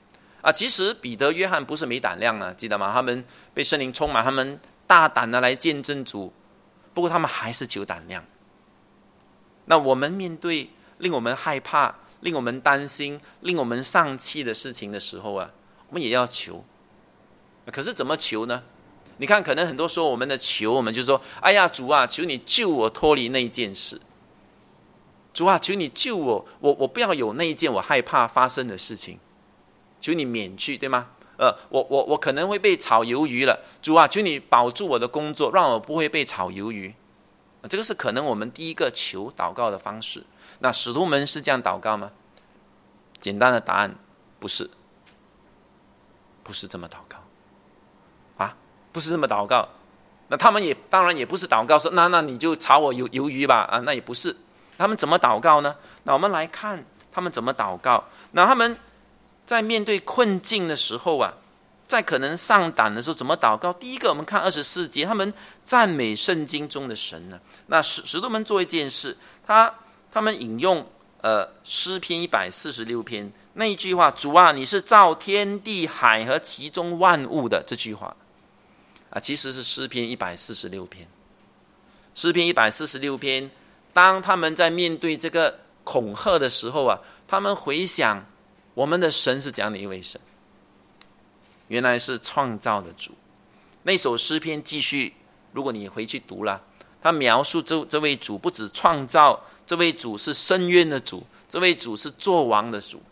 啊，其实彼得、约翰不是没胆量啊，记得吗？他们被圣灵充满，他们大胆的来见证主，不过他们还是求胆量。那我们面对令我们害怕、令我们担心、令我们丧气的事情的时候啊，我们也要求。可是怎么求呢？你看，可能很多时候我们的求，我们就说：“哎呀，主啊，求你救我脱离那一件事。主啊，求你救我，我我不要有那一件我害怕发生的事情。求你免去，对吗？呃，我我我可能会被炒鱿鱼了。主啊，求你保住我的工作，让我不会被炒鱿鱼。这个是可能我们第一个求祷告的方式。那使徒们是这样祷告吗？简单的答案，不是，不是这么祷告。啊，不是这么祷告。那他们也当然也不是祷告说，那那你就炒我鱿鱿鱼吧。啊，那也不是。他们怎么祷告呢？那我们来看他们怎么祷告。那他们在面对困境的时候啊，在可能上胆的时候怎么祷告？第一个，我们看二十四节，他们赞美圣经中的神呢。那使使徒们做一件事，他他们引用呃诗篇一百四十六篇那一句话：“主啊，你是造天地海和其中万物的”这句话啊，其实是诗篇一百四十六篇。诗篇一百四十六篇，当他们在面对这个恐吓的时候啊，他们回想我们的神是怎样的一位神。原来是创造的主。那首诗篇继续，如果你回去读了，他描述 这, 这位主不止创造，这位主是深渊的主，这位主是作王的主。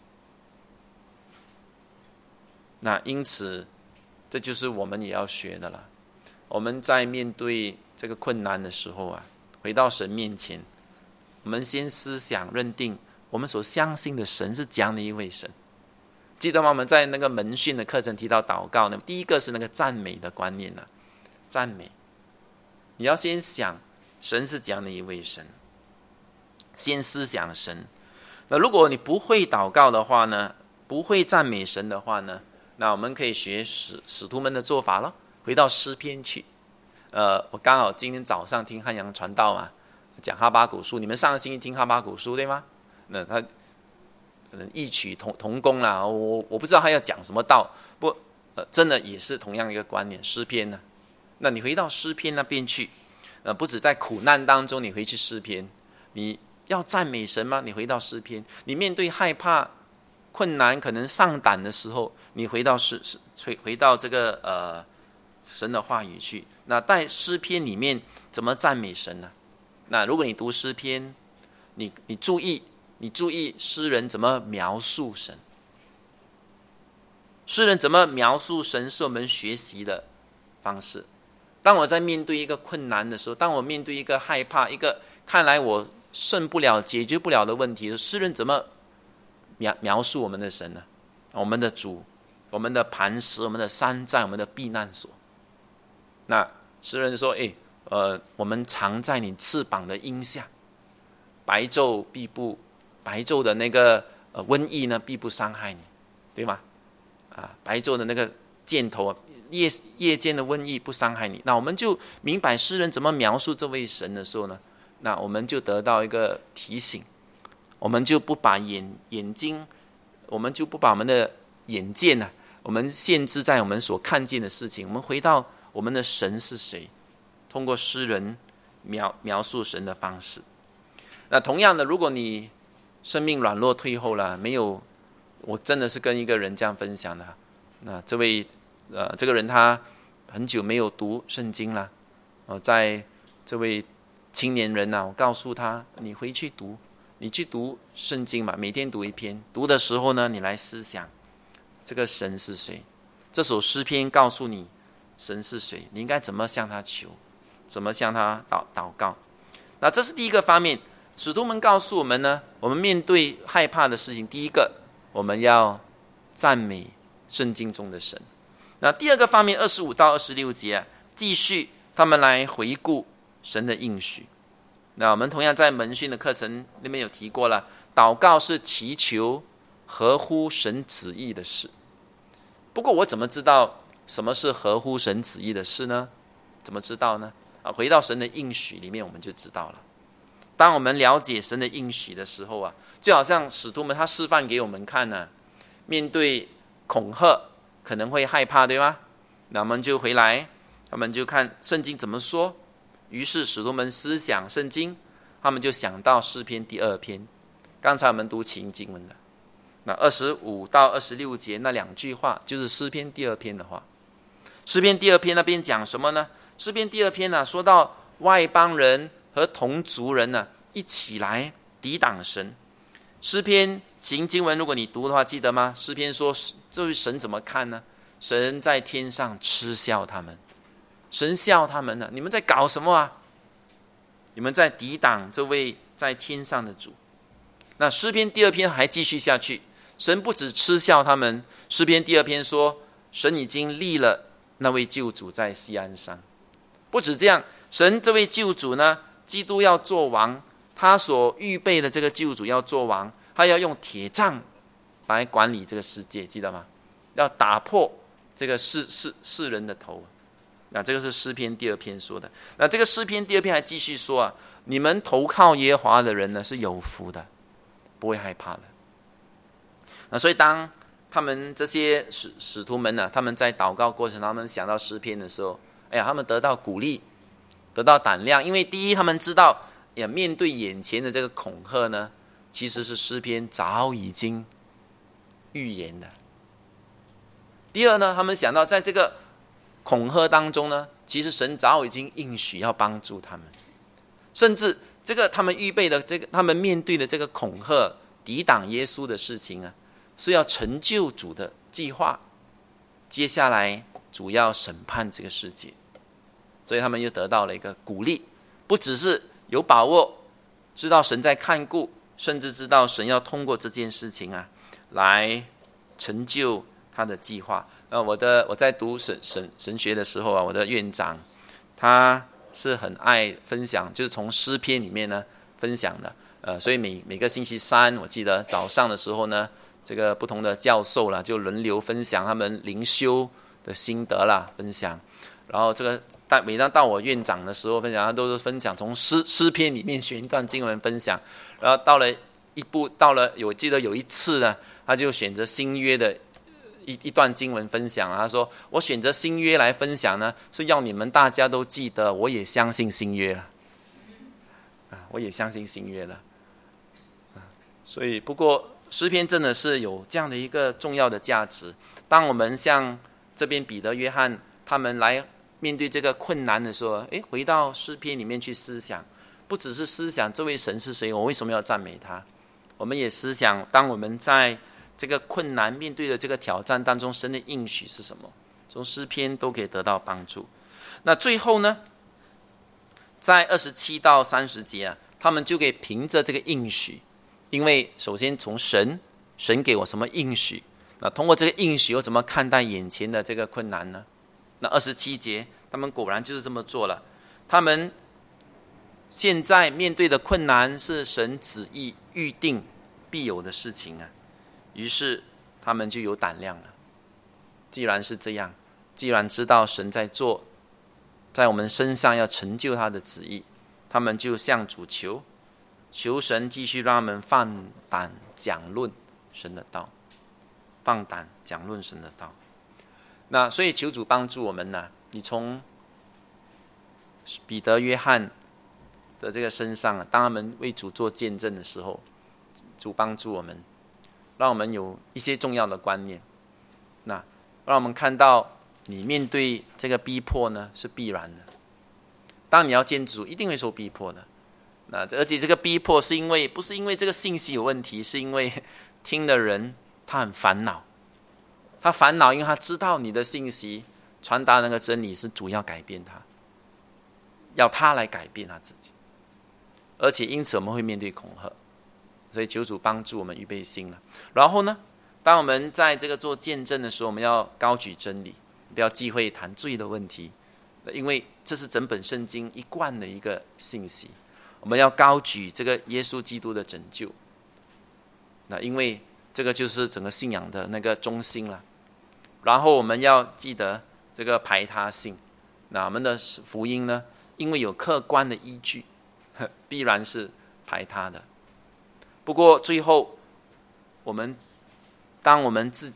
那因此这就是我们也要学的了。我们在面对这个困难的时候啊，回到神面前，我们先思想认定我们所相信的神是这样的一位神。记得吗？我们在那个门训的课程提到祷告呢，第一个是那个赞美的观念呢、啊。赞美，你要先想神是这样的一位神，先思想神。那如果你不会祷告的话呢，不会赞美神的话呢，那我们可以学使使徒们的做法了，回到诗篇去。呃，我刚好今天早上听汉阳传道嘛，讲哈巴谷书，你们上个星期听哈巴谷书对吗？那他可能异曲同同工啦，我我不知道他要讲什么道，不，呃，真的也是同样一个观念，诗篇呢。那你回到诗篇那边去，呃，不止在苦难当中，你回去诗篇，你要赞美神吗？你回到诗篇，你面对害怕、困难、可能上胆的时候，你回到诗回回到这个呃神的话语去。那在诗篇里面怎么赞美神呢？那如果你读诗篇，你你注意。你注意诗人怎么描述神，诗人怎么描述神是我们学习的方式。当我在面对一个困难的时候，当我面对一个害怕、一个看来我胜不了、解决不了的问题，诗人怎么描描述我们的神呢？我们的主，我们的磐石，我们的山寨，我们的避难所。那诗人说：“哎，呃，我们藏在你翅膀的荫下，白昼必不。”白昼的那个呃瘟疫呢，必不伤害你，对吗？啊，白昼的那个箭头啊，夜夜间的瘟疫不伤害你。那我们就明白诗人怎么描述这位神的时候呢，那我们就得到一个提醒，我们就不把眼眼睛，我们就不把我们的眼界呢、啊，我们限制在我们所看见的事情，我们回到我们的神是谁，通过诗人描描述神的方式。那同样的，如果你生命软弱退后了，没有，我真的是跟一个人这样分享的。那这位呃，这个人他很久没有读圣经了，呃，在这位青年人啊，我告诉他，你回去读，你去读圣经嘛，每天读一篇。读的时候呢，你来思想这个神是谁。这首诗篇告诉你神是谁，你应该怎么向他求，怎么向他祷祷告。那这是第一个方面。使徒们告诉我们呢，我们面对害怕的事情，第一个我们要赞美圣经中的神。那第二个方面，二十五到二十六节、啊、继续他们来回顾神的应许。那我们同样在门训的课程里面有提过了，祷告是祈求合乎神旨意的事。不过我怎么知道什么是合乎神旨意的事呢？怎么知道呢？啊，回到神的应许里面我们就知道了。当我们了解神的应许的时候啊，就好像使徒们他示范给我们看呢、啊，面对恐吓，可能会害怕，对吗？那我们就回来，他们就看圣经怎么说。于是使徒们思想圣经，他们就想到诗篇第二篇。刚才我们读起因经文的，那二十五到二十六节那两句话，就是诗篇第二篇的话。诗篇第二篇那边讲什么呢？诗篇第二篇呢、啊，说到外邦人和同族人呢、啊、一起来抵挡神。诗篇起因经文，如果你读的话，记得吗？诗篇说，这位神怎么看呢？神在天上嗤笑他们，神笑他们呢、啊，你们在搞什么啊？你们在抵挡这位在天上的主。那诗篇第二篇还继续下去，神不止嗤笑他们，诗篇第二篇说，神已经立了那位救主在锡安山。不止这样，神这位救主呢，基督要做王，他所预备的这个救主要做王，他要用铁杖来管理这个世界，记得吗？要打破这个世世世人的头。那这个是诗篇第二篇说的。那这个诗篇第二篇还继续说啊，你们投靠耶和华的人呢是有福的，不会害怕的。那所以当他们这些使使徒们呢、啊，他们在祷告过程，他们想到诗篇的时候，哎呀，他们得到鼓励，得到胆量，因为第一，他们知道，呀，面对眼前的这个恐吓呢，其实是诗篇早已经预言的。第二呢，他们想到在这个恐吓当中呢，其实神早已经应许要帮助他们，甚至这个他们预备的这个，他们面对的这个恐吓、抵挡耶稣的事情啊，是要成就主的计划。接下来主要审判这个世界，所以他们又得到了一个鼓励，不只是有把握，知道神在看顾，甚至知道神要通过这件事情啊，来成就他的计划。那我的我在读神神神学的时候啊，我的院长他是很爱分享，就是从诗篇里面呢分享的。呃，所以每每个星期三，我记得早上的时候呢，这个不同的教授啦，就轮流分享他们灵修的心得啦，分享。然后这个每当到我院长的时候分享，他都是分享从诗诗篇里面选一段经文分享。然后到了一部，到了我记得有一次呢，他就选择新约的一一段经文分享。他说：“我选择新约来分享呢，是要你们大家都记得，我也相信新约了。啊，我也相信新约了。啊，所以不过诗篇真的是有这样的一个重要的价值。当我们像这边彼得、约翰他们来面对这个困难的时候，诶，回到诗篇里面去思想，不只是思想这位神是谁，我为什么要赞美他？我们也思想，当我们在这个困难面对的这个挑战当中，神的应许是什么？从诗篇都可以得到帮助。那最后呢，在二十七到三十节啊，他们就可以凭着这个应许，因为首先从神，神给我什么应许？那通过这个应许，我怎么看待眼前的这个困难呢？那二十七节，他们果然就是这么做了。他们现在面对的困难是神旨意预定必有的事情啊，于是他们就有胆量了。既然是这样，既然知道神在做，在我们身上要成就他的旨意，他们就向主求，求神继续让他们放胆讲论神的道，放胆讲论神的道。那所以求主帮助我们呢、啊，你从彼得、约翰的这个身上、啊，当他们为主做见证的时候，主帮助我们，让我们有一些重要的观念。那让我们看到，你面对这个逼迫呢是必然的。当你要见主，一定会受逼迫的。那而且这个逼迫是因为不是因为这个信息有问题，是因为听的人他很烦恼。他烦恼，因为他知道你的信息传达那个真理是主要改变他，要他来改变他自己，而且因此我们会面对恐吓，所以求主帮助我们预备心了。然后呢，当我们在这个做见证的时候，我们要高举真理，不要忌讳谈罪的问题，因为这是整本圣经一贯的一个信息。我们要高举这个耶稣基督的拯救，那因为这个就是整个信仰的那个中心了。然后我们要记得这个排他性，那我们的福音呢，因为有客观的依据，必然是排他的。不过最后，我们当我们自己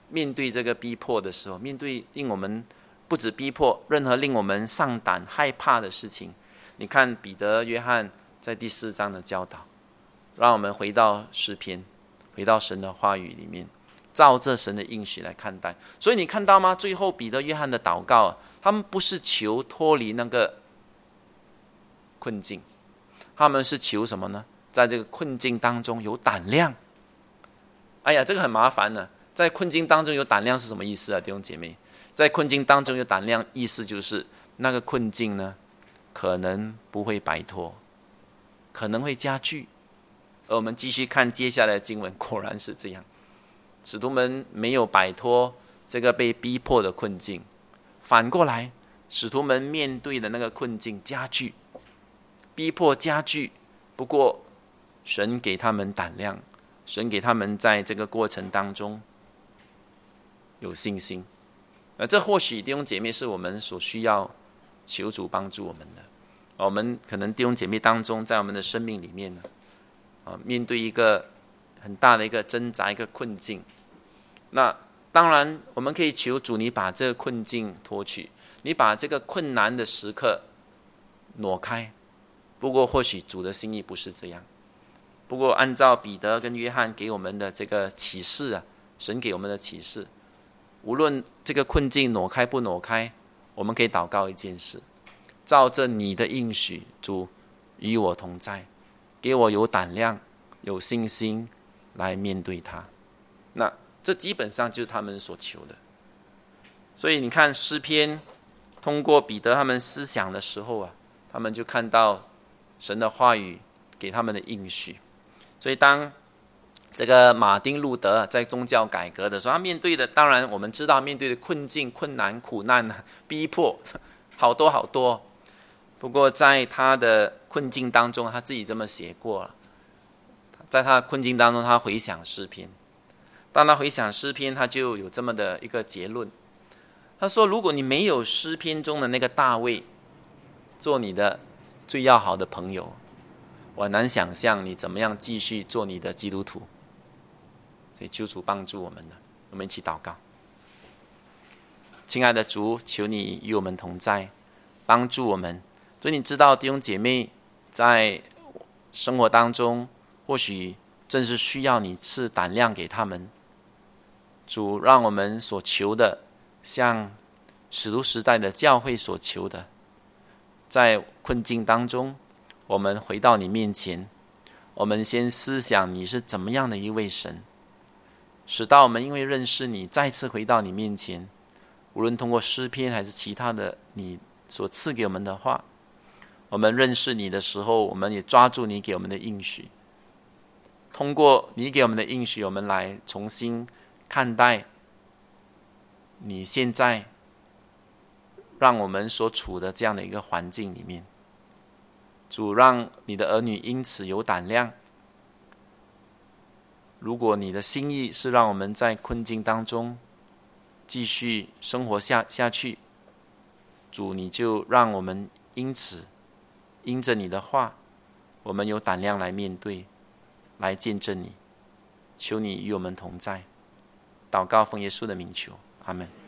面对这个逼迫的时候，面对令我们不止逼迫，任何令我们丧胆害怕的事情，你看彼得、约翰在第四章的教导，让我们回到诗篇，回到神的话语里面，照着神的应许来看待。所以你看到吗？最后彼得、约翰的祷告，他们不是求脱离那个困境，他们是求什么呢？在这个困境当中有胆量。哎呀，这个很麻烦呢。在困境当中有胆量是什么意思啊，弟兄姐妹？在困境当中有胆量，意思就是那个困境呢，可能不会摆脱，可能会加剧。而我们继续看接下来的经文，果然是这样。使徒们没有摆脱这个被逼迫的困境，反过来，使徒们面对的那个困境加剧，逼迫加剧。不过，神给他们胆量，神给他们在这个过程当中有信心。而这或许弟兄姐妹是我们所需要求主帮助我们的。我们可能弟兄姐妹当中，在我们的生命里面呢，啊，面对一个很大的一个挣扎、一个困境。那当然，我们可以求主，你把这个困境脱去，你把这个困难的时刻挪开。不过，或许主的心意不是这样。不过，按照彼得跟约翰给我们的这个启示啊，神给我们的启示，无论这个困境挪开不挪开，我们可以祷告一件事：照着你的应许，主与我同在，给我有胆量、有信心来面对它。那这基本上就是他们所求的。所以你看诗篇，通过彼得他们思想的时候啊，他们就看到神的话语给他们的应许。所以当这个马丁路德在宗教改革的时候，他面对的，当然我们知道面对的困境、困难、苦难、逼迫好多好多。不过在他的困境当中，他自己这么写过了，在他的困境当中，他回想诗篇。当他回想诗篇，他就有这么的一个结论。他说，如果你没有诗篇中的那个大卫做你的最要好的朋友，我难想象你怎么样继续做你的基督徒。所以求主帮助我们了，我们一起祷告。亲爱的主，求你与我们同在，帮助我们。所以你知道弟兄姐妹在生活当中，或许正是需要你赐胆量给他们。主，让我们所求的，像使徒时代的教会所求的，在困境当中，我们回到你面前，我们先思想你是怎么样的一位神，使到我们因为认识你，再次回到你面前，无论通过诗篇还是其他的你所赐给我们的话，我们认识你的时候，我们也抓住你给我们的应许，通过你给我们的应许，我们来重新看待你现在让我们所处的这样的一个环境里面。主，让你的儿女因此有胆量。如果你的心意是让我们在困境当中继续生活 下, 下去，主，你就让我们因此因着你的话，我们有胆量来面对，来见证你。求你与我们同在。祷告奉耶稣的名求，阿们。